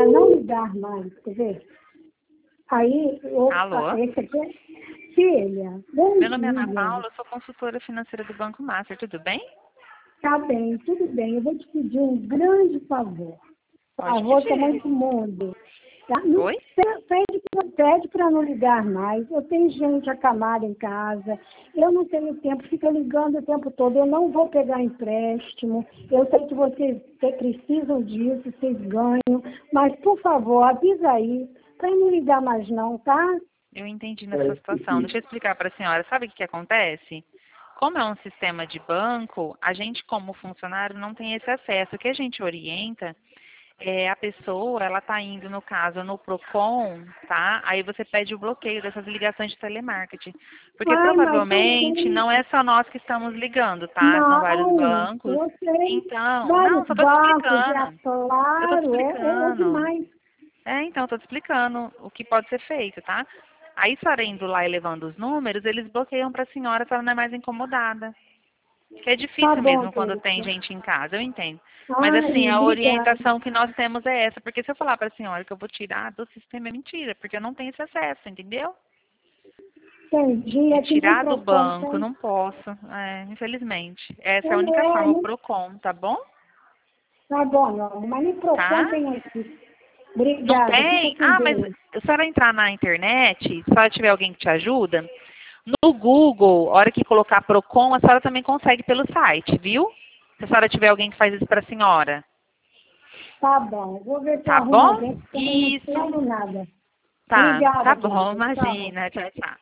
para não ligar mais, quer ver? Aí, Alô? esse aqui é filha. Bom Meu nome é Ana dia. Paula, eu sou consultora financeira do Banco Master, tudo bem? Tá bem, tudo bem. Eu vou te pedir um grande favor. Pode Favor que é pedir. muito mundo. Tá? Não, Oi? pede para não ligar mais. Eu tenho gente acamada em casa. Eu não tenho tempo, fica ligando o tempo todo. Eu não vou pegar empréstimo. Eu sei que vocês precisam disso, vocês ganham. Mas, por favor, avisa aí para não ligar mais não, tá? Eu entendi na sua situação. Deixa eu explicar para a senhora. Sabe o que acontece? Como é um sistema de banco, a gente, como funcionário, não tem esse acesso. O que a gente orienta é a pessoa, ela está indo, no caso, no PROCON, tá? Aí você pede o bloqueio dessas ligações de telemarketing. Porque Ai, mas eu provavelmente sei. não é só nós que estamos ligando, tá? São vários Não, bancos. eu sei. Então, não, Vários só estou te bancos, é explicando. Eu estou te claro, é explicando. demais. Então, estou te explicando o que pode ser feito, tá? Aí, a senhora indo lá e levando os números, eles bloqueiam para a senhora não é mais incomodada. Que é Tá difícil bom, mesmo quando tem Cleiton. gente em casa, eu entendo. Mas assim, Ai, a obrigada. orientação que nós temos é essa, porque se eu falar para a senhora que eu vou tirar do sistema é mentira, porque eu não tenho esse acesso, entendeu? Entendi. De Aqui no tirar do Procon banco, tem. não posso, infelizmente. Essa é a única É, forma, o PROCON, tá bom? tá bom, meu amor. Mas no Procon Tá? tem aqui. Não Obrigada. Fica tem? com Ah, mas Deus. se a senhora entrar na internet, se a senhora tiver alguém que te ajuda, no Google, a hora que colocar PROCON, a senhora também consegue pelo site, viu? Se a senhora tiver alguém que faz isso para a senhora. Tá bom. Vou ver se eu Tá arrumo bom? alguém, porque também não Isso. entendo nada. Tá Obrigada, bom, querida. Tchau. imagina. Tchau, tchau.